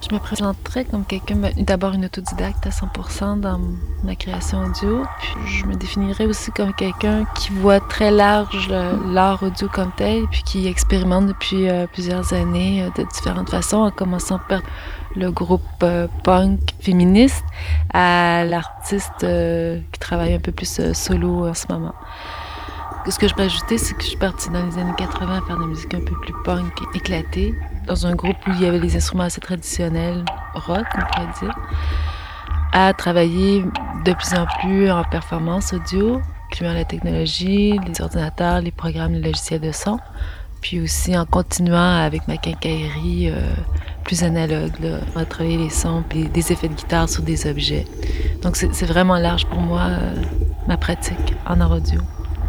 Je me présenterais comme quelqu'un, d'abord une autodidacte à 100% dans ma création audio. Puis je me définirais aussi comme quelqu'un qui voit très large l'art audio comme tel, puis qui expérimente depuis plusieurs années de différentes façons, en commençant par le groupe punk féministe à l'artiste qui travaille un peu plus solo en ce moment. Ce que je peux ajouter, c'est que je suis partie dans les années 80 à faire de la musique un peu plus punk, éclatée, dans un groupe où il y avait des instruments assez traditionnels, rock, on pourrait dire, à travailler de plus en plus en performance audio, incluant la technologie, les ordinateurs, les programmes, les logiciels de son, puis aussi en continuant avec ma quincaillerie plus analogue, là, à travailler les sons puis des effets de guitare sur des objets. Donc c'est vraiment large pour moi, ma pratique en art audio.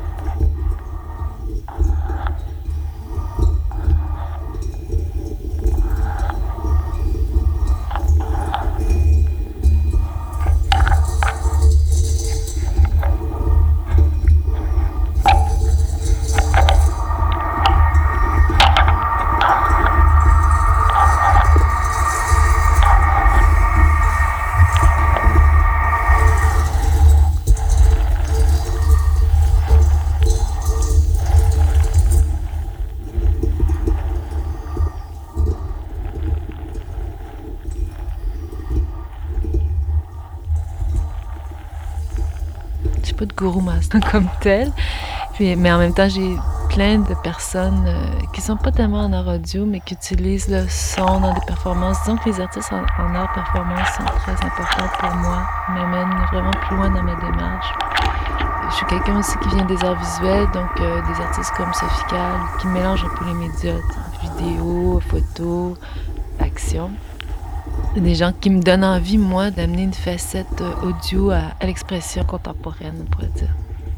J'ai pas de gourou master comme tel, mais en même temps, j'ai plein de personnes qui sont pas tellement en art audio, mais qui utilisent le son dans des performances. Disons que les artistes en art performance sont très importants pour moi, m'amènent vraiment plus loin dans ma démarche. Je suis quelqu'un aussi qui vient des arts visuels, donc des artistes comme Sophie Calle, qui mélangent un peu les médias, vidéo, photo, action. Des gens qui me donnent envie, moi, d'amener une facette audio à l'expression contemporaine, on pourrait dire.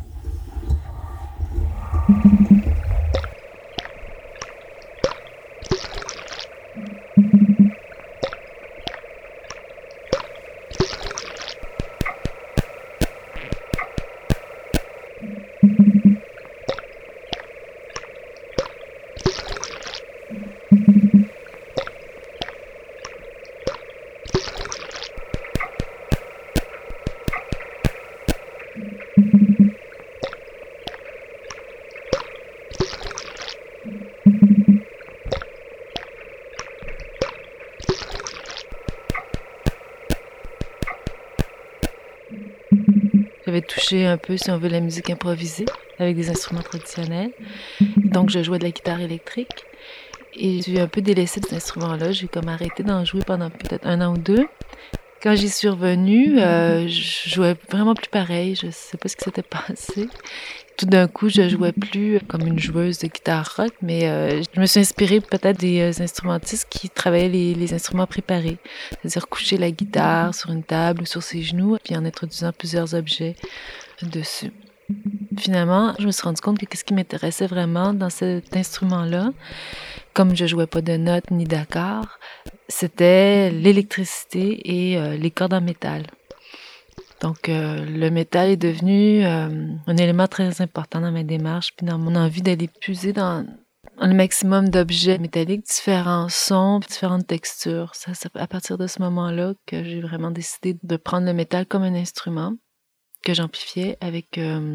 J'avais touché un peu, si on veut, la musique improvisée avec des instruments traditionnels. Donc, je jouais de la guitare électrique et j'ai un peu délaissé cet instrument-là. J'ai comme arrêté d'en jouer pendant peut-être 1 an ou 2. Quand j'y suis revenue, je jouais vraiment plus pareil. Je sais pas ce qui s'était passé. Tout d'un coup, je jouais plus comme une joueuse de guitare rock, mais je me suis inspirée peut-être des instrumentistes qui travaillaient les instruments préparés, c'est-à-dire coucher la guitare sur une table ou sur ses genoux, puis en introduisant plusieurs objets dessus. Finalement, je me suis rendu compte que ce qui m'intéressait vraiment dans cet instrument-là, comme je jouais pas de notes ni d'accords, c'était l'électricité et les cordes en métal. Donc, le métal est devenu un élément très important dans ma démarche, puis dans mon envie d'aller puiser dans le maximum d'objets métalliques, différents sons, différentes textures. C'est à partir de ce moment-là que j'ai vraiment décidé de prendre le métal comme un instrument que j'amplifiais avec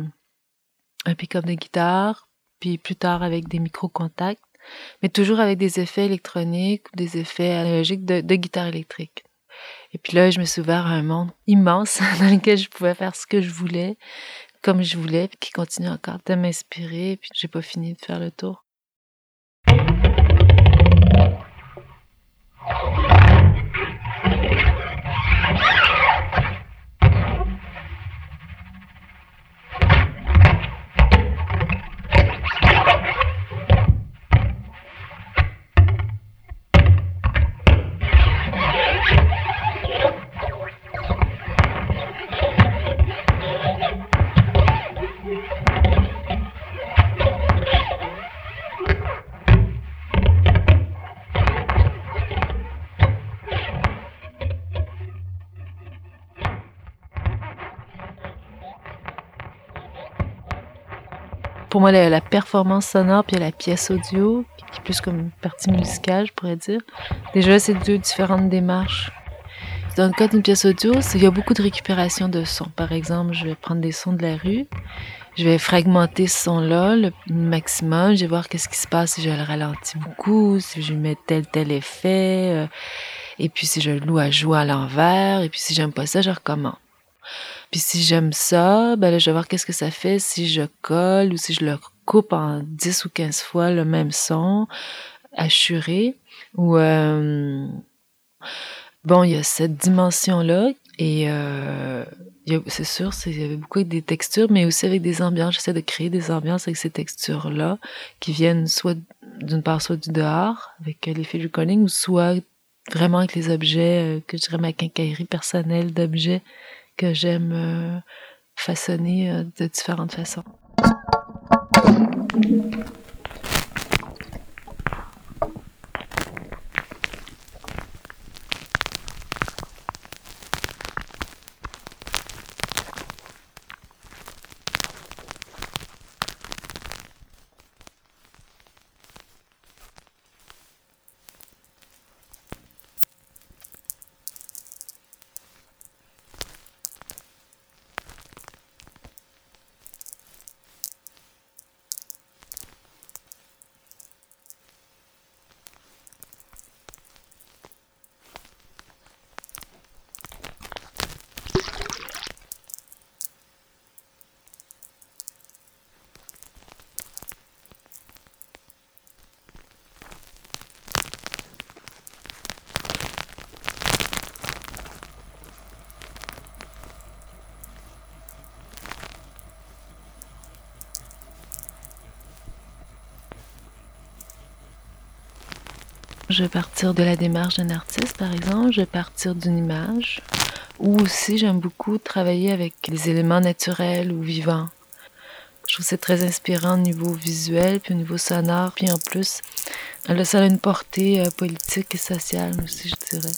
un pick-up de guitare, puis plus tard avec des micro-contacts, mais toujours avec des effets électroniques ou des effets analogiques de guitare électrique. Et puis là, je me suis ouvert à un monde immense dans lequel je pouvais faire ce que je voulais, comme je voulais, puis qui continue encore de m'inspirer. Puis j'ai pas fini de faire le tour. Pour moi, la performance sonore puis la pièce audio qui plus comme une partie musicale, je pourrais dire. Déjà, c'est deux différentes démarches. Dans le cas d'une pièce audio, il y a beaucoup de récupération de sons. Par exemple, je vais prendre des sons de la rue, je vais fragmenter ce son-là le maximum, je vais voir qu'est-ce qui se passe si je le ralentis beaucoup, si je mets tel effet, et puis si je loue à jouer à l'envers, et puis si j'aime pas ça, je recommence. Puis si j'aime ça, ben là, je vais voir qu'est-ce que ça fait si je colle ou si je le coupe en 10 ou 15 fois le même son, assuré, ou... Bon, il y a cette dimension-là et c'est sûr, il y avait beaucoup avec des textures, mais aussi avec des ambiances. J'essaie de créer des ambiances avec ces textures-là qui viennent soit d'une part, soit du dehors, avec l'effet du calling, ou soit vraiment avec les objets, que je dirais ma quincaillerie personnelle d'objets que j'aime façonner de différentes façons. Je vais partir de la démarche d'un artiste, par exemple. Je vais partir d'une image. Ou aussi, j'aime beaucoup travailler avec des éléments naturels ou vivants. Je trouve que c'est très inspirant au niveau visuel, puis au niveau sonore. Puis en plus, là, ça a une portée politique et sociale aussi, je dirais.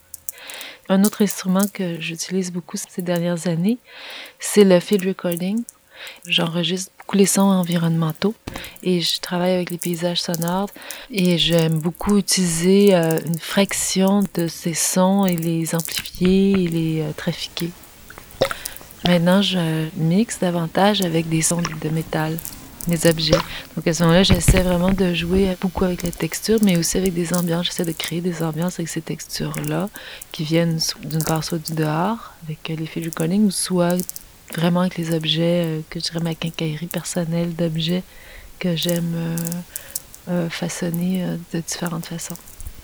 Un autre instrument que j'utilise beaucoup ces dernières années, c'est le field recording. J'enregistre beaucoup les sons environnementaux et je travaille avec les paysages sonores et j'aime beaucoup utiliser une fraction de ces sons et les amplifier et les trafiquer. Maintenant, je mixe davantage avec des sons de métal, des objets. Donc à ce moment-là, j'essaie vraiment de jouer beaucoup avec les textures, mais aussi avec des ambiances. J'essaie de créer des ambiances avec ces textures-là qui viennent d'une part soit du dehors, avec l'effet du calling, ou soit vraiment avec les objets, que je dirais ma quincaillerie personnelle d'objets que j'aime façonner de différentes façons.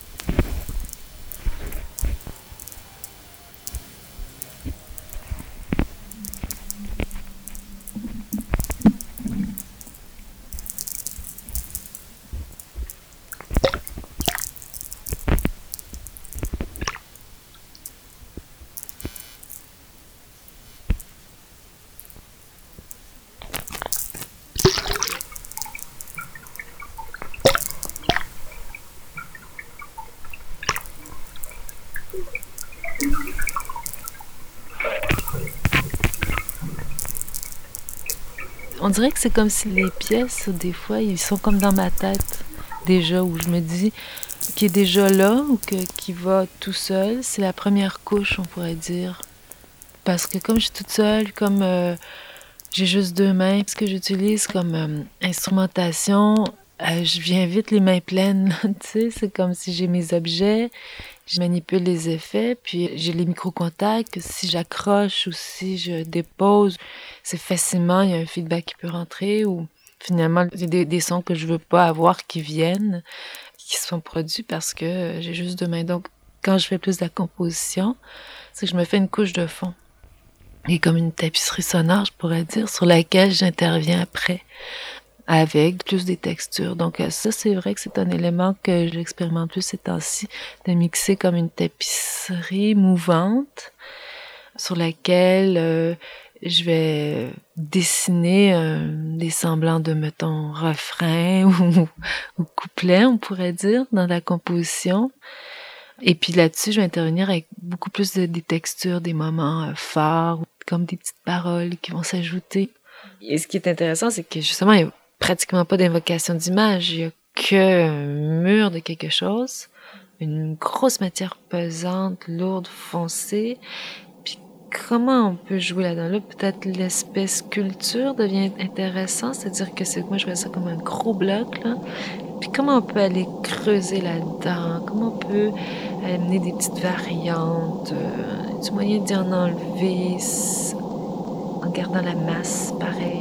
On dirait que c'est comme si les pièces, des fois, ils sont comme dans ma tête, déjà, où je me dis qui est déjà là ou qui va tout seul. C'est la première couche, on pourrait dire. Parce que comme je suis toute seule, comme j'ai juste deux mains, ce que j'utilise comme instrumentation, je viens vite les mains pleines. Tu sais, c'est comme si j'ai mes objets, je manipule les effets, puis j'ai les micro-contacts. Si j'accroche ou si je dépose, c'est facilement, il y a un feedback qui peut rentrer ou finalement, il y a des sons que je veux pas avoir qui viennent, qui sont produits parce que j'ai juste deux mains. Donc, quand je fais plus de la composition, c'est que je me fais une couche de fond. Et comme une tapisserie sonore, je pourrais dire, sur laquelle j'interviens après, avec plus des textures. Donc ça, c'est vrai que c'est un élément que j'expérimente plus ces temps-ci, de mixer comme une tapisserie mouvante, sur laquelle je vais dessiner des semblants de, mettons, refrain ou couplet, on pourrait dire, dans la composition. Et puis là-dessus, je vais intervenir avec beaucoup plus des textures, des moments forts, comme des petites paroles qui vont s'ajouter. Et ce qui est intéressant, c'est que justement, il n'y a pratiquement pas d'invocation d'image. Il y a qu'un mur de quelque chose, une grosse matière pesante, lourde, foncée. Puis comment on peut jouer là-dedans? Là, peut-être l'aspect sculpture devient intéressant, c'est-à-dire que moi je vois ça comme un gros bloc, là. Puis comment on peut aller creuser là-dedans? Comment on peut amener des petites variantes? Du moyen d'y en enlever en gardant la masse pareil?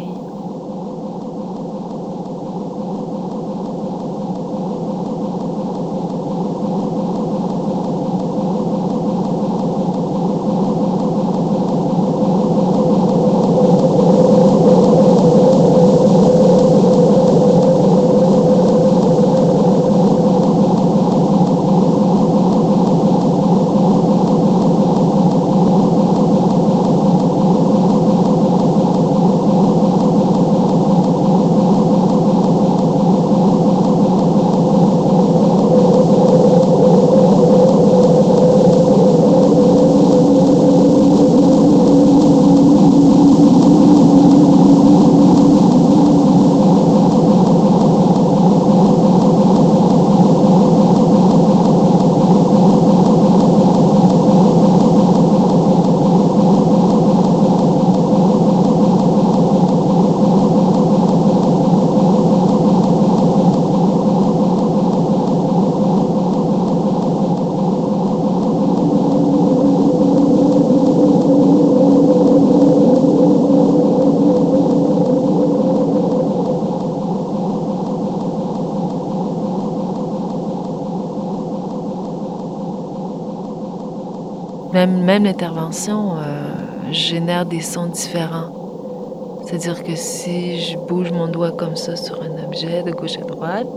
Même l'intervention génère des sons différents. C'est-à-dire que si je bouge mon doigt comme ça sur un objet de gauche à droite,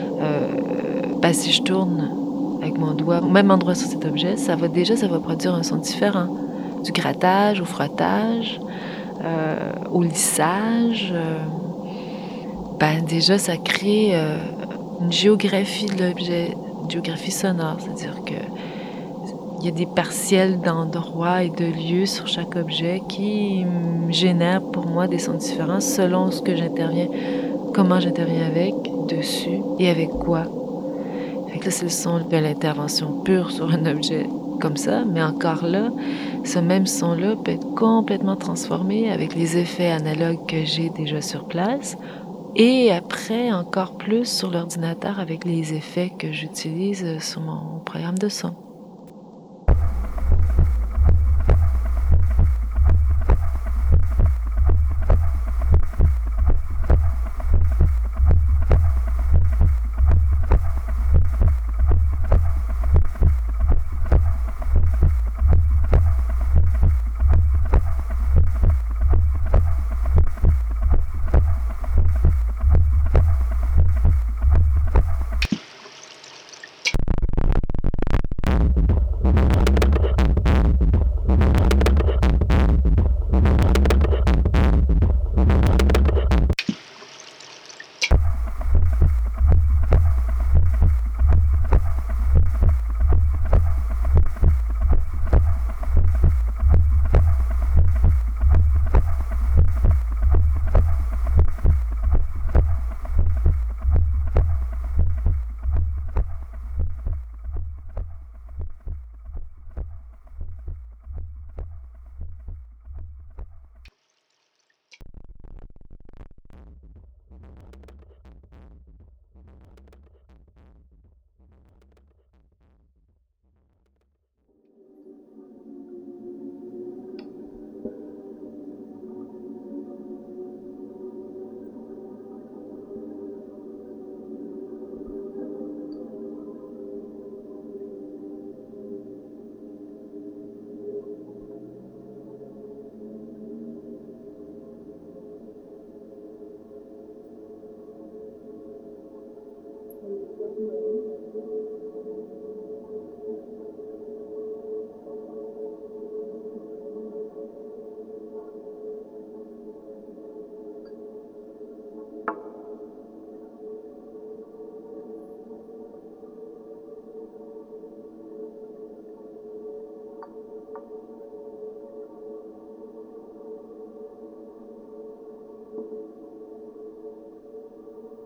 si je tourne avec mon doigt au même endroit sur cet objet, ça va produire un son différent. Du grattage au frottage, au lissage. Déjà, ça crée une géographie de l'objet, une géographie sonore. C'est-à-dire que il y a des partiels d'endroits et de lieux sur chaque objet qui génèrent pour moi des sons différents selon ce que j'interviens, comment j'interviens avec, dessus et avec quoi. Fait que là, c'est le son de l'intervention pure sur un objet comme ça, mais encore là, ce même son-là peut être complètement transformé avec les effets analogues que j'ai déjà sur place et après encore plus sur l'ordinateur avec les effets que j'utilise sur mon programme de son.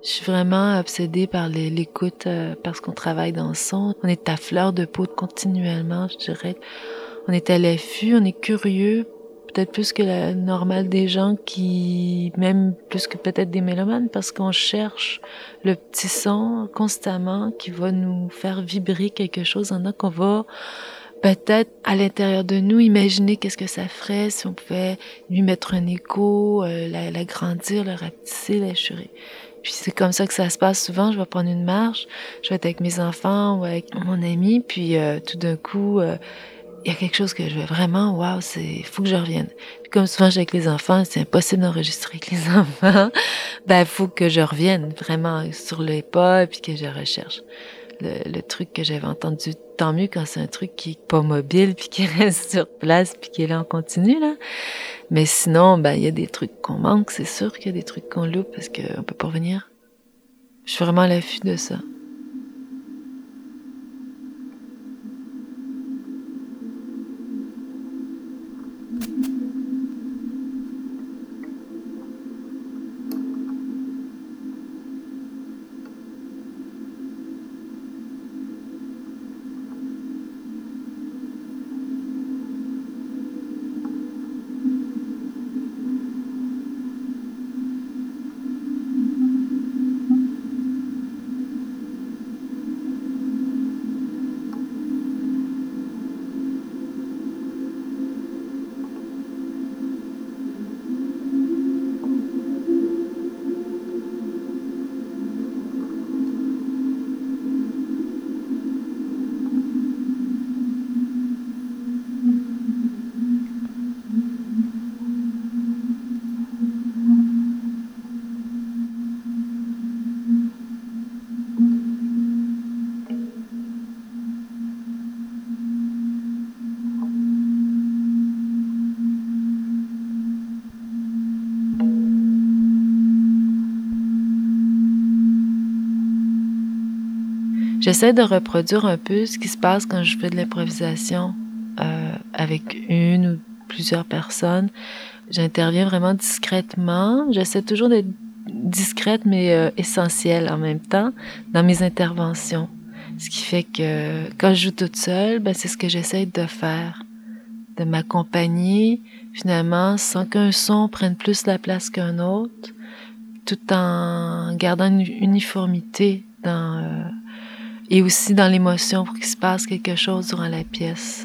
Je suis vraiment obsédée par l'écoute parce qu'on travaille dans le son. On est à fleur de peau continuellement, je dirais. On est à l'affût, on est curieux, peut-être plus que la normale des gens même plus que peut-être des mélomanes, parce qu'on cherche le petit son constamment qui va nous faire vibrer quelque chose en nous, qu'on va peut-être à l'intérieur de nous imaginer qu'est-ce que ça ferait si on pouvait lui mettre un écho, l'agrandir, le rapetisser, l'achurer. Puis c'est comme ça que ça se passe souvent. Je vais prendre une marche, je vais être avec mes enfants ou avec mon ami, puis tout d'un coup, il y a quelque chose que je veux vraiment, waouh, faut que je revienne. Puis comme souvent j'ai avec les enfants, c'est impossible d'enregistrer avec les enfants. Ben, faut que je revienne vraiment sur les pas, puis que je recherche le truc que j'avais entendu. Tant mieux quand c'est un truc qui est pas mobile, puis qui reste sur place, puis qui est là en continu, là. Mais sinon, ben, il y a des trucs qu'on manque, c'est sûr qu'il y a des trucs qu'on loupe parce qu'on peut pas revenir. Je suis vraiment à l'affût de ça. J'essaie de reproduire un peu ce qui se passe quand je fais de l'improvisation avec une ou plusieurs personnes. J'interviens vraiment discrètement. J'essaie toujours d'être discrète mais essentielle en même temps dans mes interventions. Ce qui fait que quand je joue toute seule, ben, c'est ce que j'essaie de faire, de m'accompagner finalement sans qu'un son prenne plus la place qu'un autre, tout en gardant une uniformité et aussi dans l'émotion pour qu'il se passe quelque chose durant la pièce.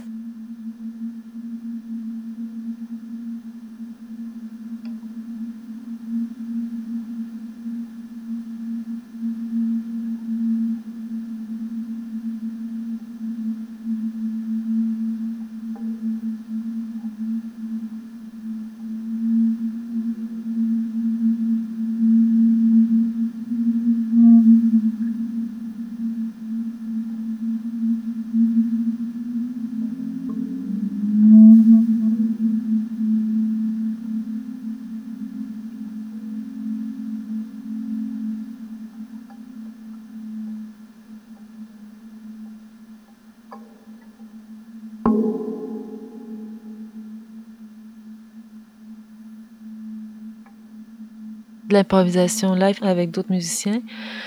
De l'improvisation live avec d'autres musiciens,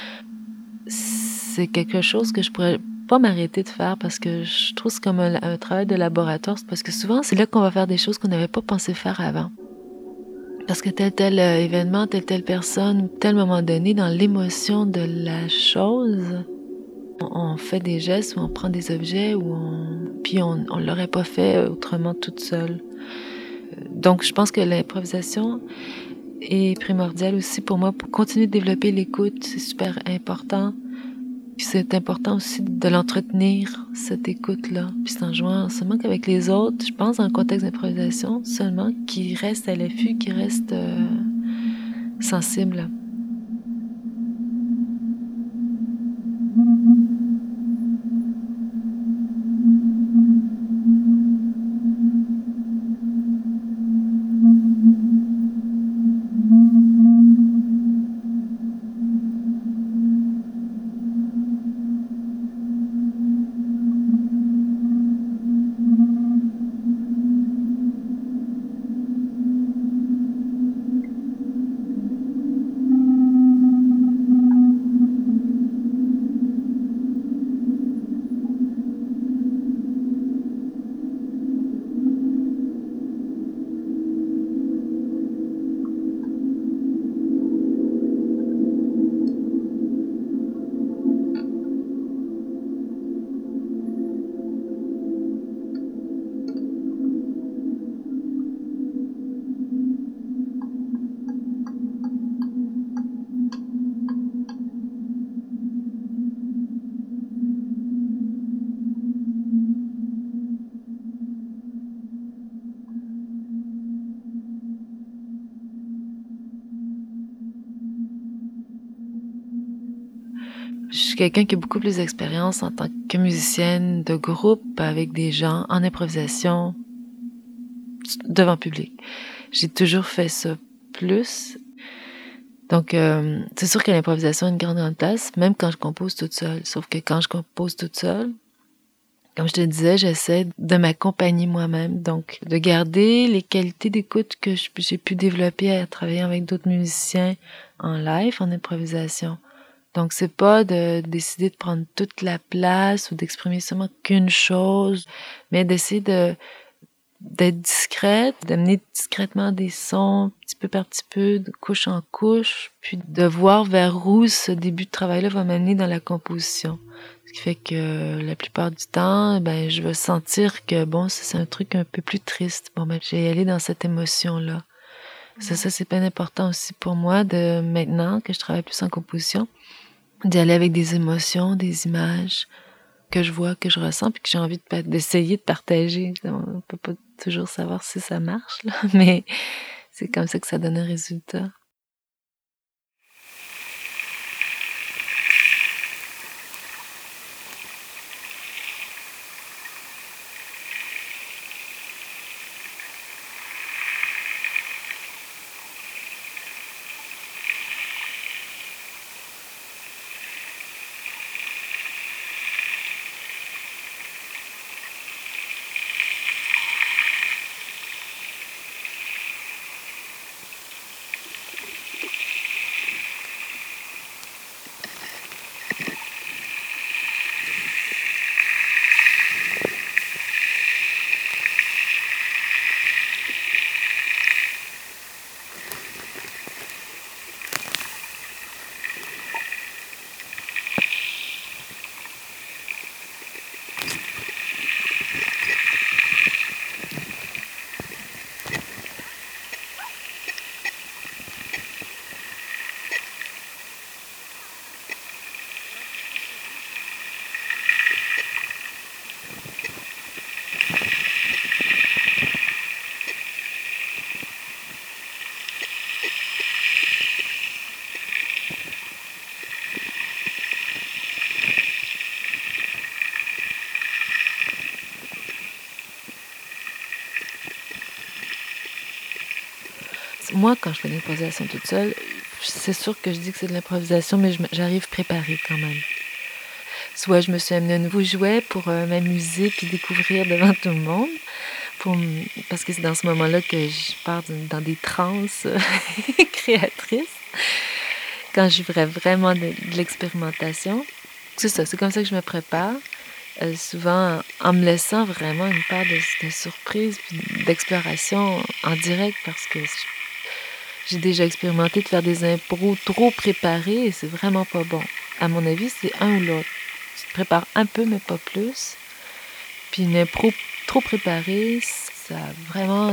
c'est quelque chose que je pourrais pas m'arrêter de faire parce que je trouve que c'est comme un travail de laboratoire, parce que souvent c'est là qu'on va faire des choses qu'on n'avait pas pensé faire avant. Parce que tel événement, telle personne, ou tel moment donné, dans l'émotion de la chose, on fait des gestes ou on prend des objets puis on l'aurait pas fait autrement toute seule. Donc je pense que l'improvisation est primordiale aussi pour moi pour continuer de développer l'écoute. C'est super important. Puis c'est important aussi de l'entretenir, cette écoute-là. Puis c'est en jouant seulement qu'avec les autres, je pense dans le contexte d'improvisation, seulement qui reste à l'affût, qui reste sensible. Je suis quelqu'un qui a beaucoup plus d'expérience en tant que musicienne de groupe avec des gens en improvisation devant public. J'ai toujours fait ça plus. Donc, c'est sûr que l'improvisation a une grande place, même quand je compose toute seule. Sauf que quand je compose toute seule, comme je te disais, j'essaie de m'accompagner moi-même. Donc, de garder les qualités d'écoute que j'ai pu développer à travailler avec d'autres musiciens en live, en improvisation. Donc, c'est pas de décider de prendre toute la place ou d'exprimer seulement qu'une chose, mais d'essayer d'être discrète, d'amener discrètement des sons, petit peu par petit peu, de couche en couche, puis de voir vers où ce début de travail-là va m'amener dans la composition. Ce qui fait que la plupart du temps, ben, je vais sentir que, bon, ça, c'est un truc un peu plus triste. Bon, ben, je vais y aller dans cette émotion-là. Ça, c'est bien important aussi pour moi de, maintenant que je travaille plus en composition, d'y aller avec des émotions, des images que je vois, que je ressens, puis que j'ai envie d'essayer de partager. On peut pas toujours savoir si ça marche, là, mais c'est comme ça que ça donne un résultat. Moi, quand je fais l'improvisation toute seule, c'est sûr que je dis que c'est de l'improvisation, mais j'arrive préparée quand même. Soit je me suis amené un nouveau jouet pour m'amuser puis découvrir devant tout le monde, parce que c'est dans ce moment-là que je pars dans des transes créatrices, quand je ferais vraiment de l'expérimentation. C'est ça, c'est comme ça que je me prépare. Souvent en me laissant vraiment une part de surprise puis d'exploration en direct, parce que j'ai déjà expérimenté de faire des impros trop préparés et c'est vraiment pas bon. À mon avis, c'est un ou l'autre. Tu te prépares un peu, mais pas plus. Puis une impro trop préparée, ça vraiment...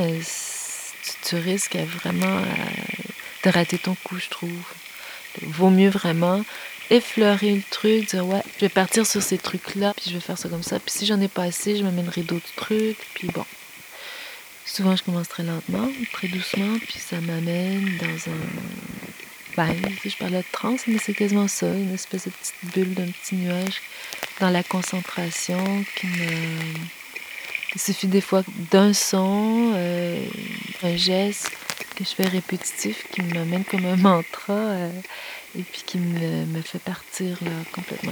tu risques vraiment de rater ton coup, je trouve. Vaut mieux vraiment effleurer le truc, dire ouais, je vais partir sur ces trucs-là, puis je vais faire ça comme ça. Puis si j'en ai pas assez, je m'amènerai d'autres trucs, puis bon. Souvent, je commence très lentement, très doucement, puis ça m'amène dans un... Ben, si je parlais de transe, mais c'est quasiment ça, une espèce de petite bulle d'un petit nuage dans la concentration qui me... Il suffit des fois d'un son, un geste que je fais répétitif qui m'amène comme un mantra et puis qui me fait partir là complètement.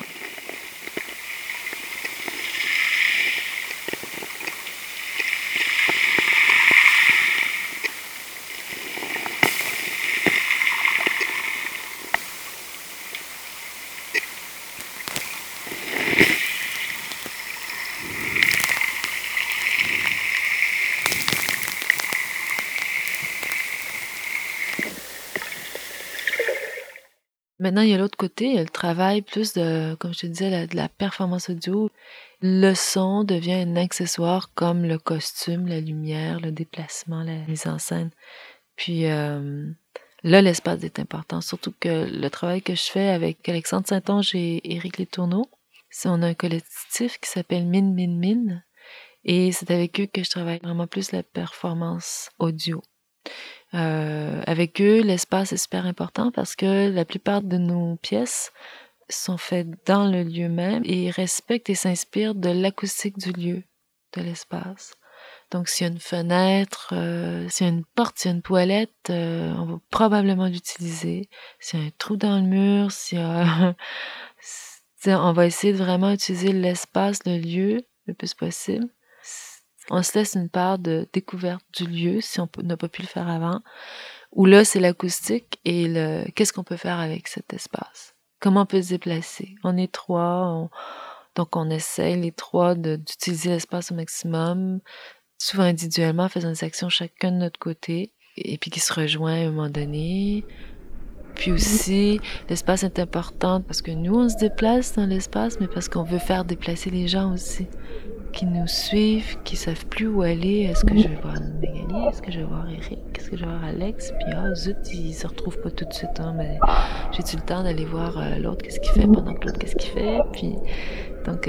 Maintenant, il y a l'autre côté, il y a le travail plus de, comme je te disais, de la performance audio. Le son devient un accessoire comme le costume, la lumière, le déplacement, la mise en scène. Puis là, l'espace est important, surtout que le travail que je fais avec Alexandre Saint-Onge et Éric Letourneau, on a un collectif qui s'appelle Mine Mine Mine, et c'est avec eux que je travaille vraiment plus la performance audio. Avec eux, l'espace est super important parce que la plupart de nos pièces sont faits dans le lieu même et respectent et s'inspirent de l'acoustique du lieu, de l'espace. Donc, s'il y a une fenêtre, s'il y a une porte, s'il y a une toilette, on va probablement l'utiliser. S'il y a un trou dans le mur, s'il y a... on va essayer de vraiment utiliser l'espace, le lieu, le plus possible. On se laisse une part de découverte du lieu, si on n'a pas pu le faire avant. Où là, c'est l'acoustique et qu'est-ce qu'on peut faire avec cet espace? Comment on peut se déplacer? On est trois, donc on essaie les trois d'utiliser l'espace au maximum, souvent individuellement, faisant des actions chacun de notre côté, et puis qui se rejoint à un moment donné. Puis aussi, l'espace est important parce que nous, on se déplace dans l'espace, mais parce qu'on veut faire déplacer les gens aussi, qui nous suivent, qui savent plus où aller. Est-ce que je vais voir Magali? Est-ce que je vais voir Eric? Est-ce que je vais voir Alex? Puis zut, ils se retrouvent pas tout de suite. Hein, mais j'ai-tu le temps d'aller voir l'autre, qu'est-ce qu'il fait pendant que l'autre, qu'est-ce qu'il fait? Puis, donc,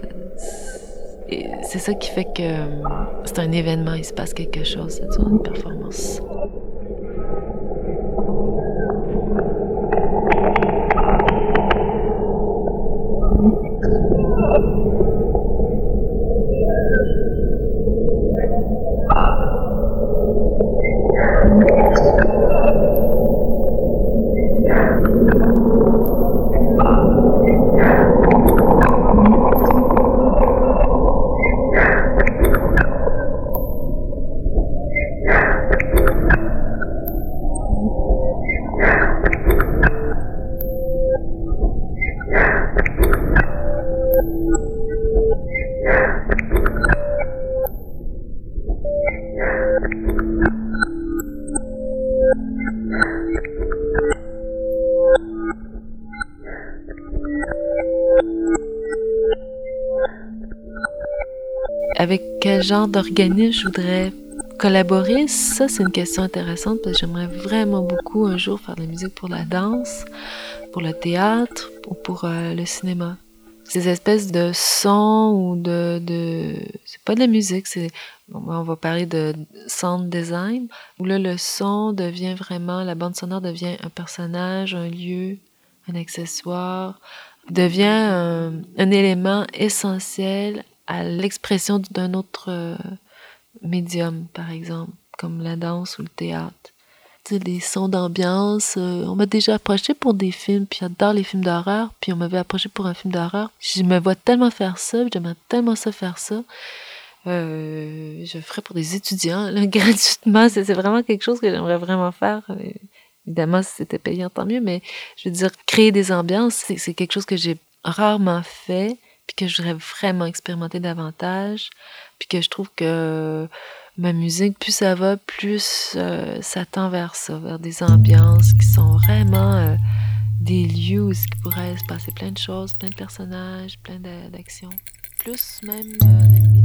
c'est ça qui fait que c'est un événement, il se passe quelque chose, c'est une performance. Avec quel genre d'organisme je voudrais collaborer? Ça, c'est une question intéressante parce que j'aimerais vraiment beaucoup un jour faire de la musique pour la danse, pour le théâtre ou pour le cinéma. Ces espèces de sons ou c'est pas de la musique, on va parler de sound design, où là, le son devient vraiment, la bande sonore devient un personnage, un lieu, un accessoire, devient un élément essentiel à l'expression d'un autre médium, par exemple, comme la danse ou le théâtre. Tu sais, des sons d'ambiance. On m'a déjà approché pour des films, puis j'adore les films d'horreur, puis on m'avait approché pour un film d'horreur. Je me vois tellement faire ça, j'aimerais tellement ça faire ça. Je ferais pour des étudiants, là, gratuitement. C'est vraiment quelque chose que j'aimerais vraiment faire. Évidemment, si c'était payant, tant mieux, mais je veux dire, créer des ambiances, c'est quelque chose que j'ai rarement fait, puis que je voudrais vraiment expérimenter davantage, puis que je trouve que ma musique, plus ça va, plus ça tend vers ça, vers des ambiances qui sont vraiment des lieux où il pourrait se passer plein de choses, plein de personnages, plein d'actions. Plus même la limite